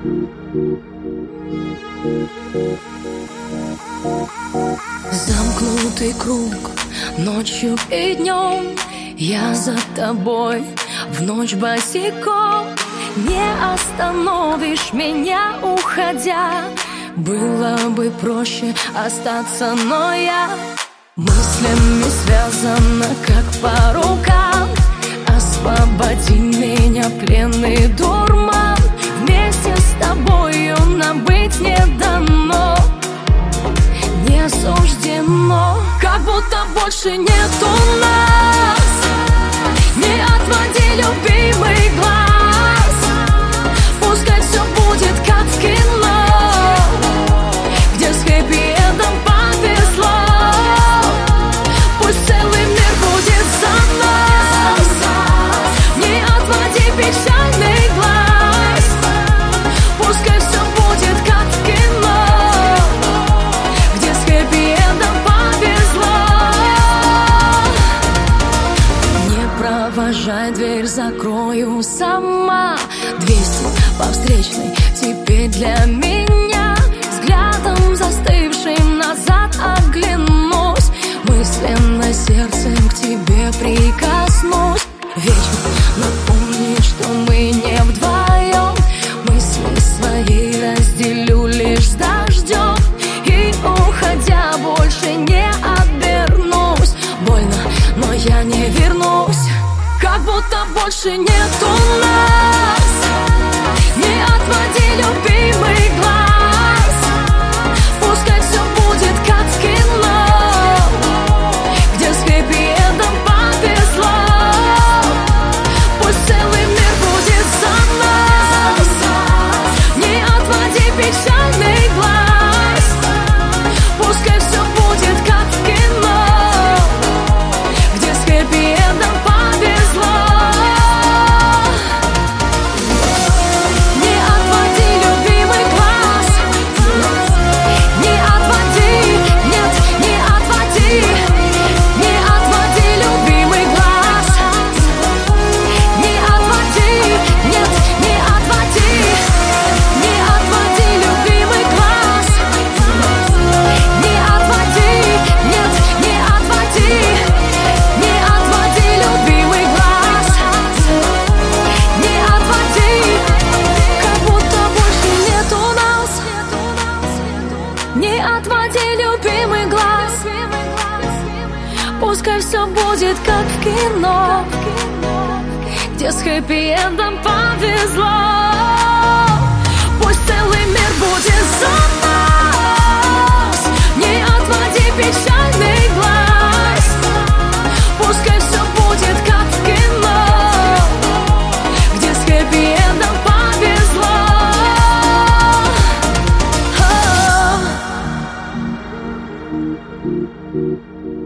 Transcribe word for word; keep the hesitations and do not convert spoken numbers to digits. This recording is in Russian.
Замкнутый круг ночью и днем, я за тобой в ночь босиком. Не остановишь меня, уходя. Было бы проще остаться, но я мыслями связана, как по рукам. Освободи меня, пленный дурман. Вместе с тобою нам быть не дано, не суждено. Как будто больше нету нас. Не отводи, любимый, глаз. Пускай все будет как в кино, где с хэппи-эндом повезло. Пусть целый мир будет за нас. Не отводи печальный глаз. Пускай все будет как в кино, где с хэппи-эндом повезло. Не провожай, дверь закрою сама. Двести по встречной теперь для меня. Взглядом застывшим назад оглянусь. Мысленно сердцем к тебе прикоснусь. Вечно напомнить, что мы не вдвоем. Мысли свои разделю лишь с дождем. И уходя больше не обернусь. Больно, но я не вернусь. Как будто больше нету нас. Не отводи, любимый, глаз. Пускай все будет как в кино, где с хэппи-эндом повезло. Пусть целый мир будет за нас. Не отводи печальный глаз. Пускай все будет как в кино, где с хэппи-эндом повезло. Не отводи, любимый, глаз. Не отводи, нет, не отводи. Не отводи, любимый, глаз. Не отводи, нет, не отводи. Не отводи, любимый, глаз. Не отводи, нет, не отводи. Не отводи, любимый, глаз. Не отводи, как будто больше нету нас. Не отводи, любимый, глаз. Пускай все будет как в кино, где с хэппи-эндом повезло. Пусть целый мир будет за нас. Не отводи печальный глаз. Пускай все будет как в кино, где с хэппи-эндом повезло. О.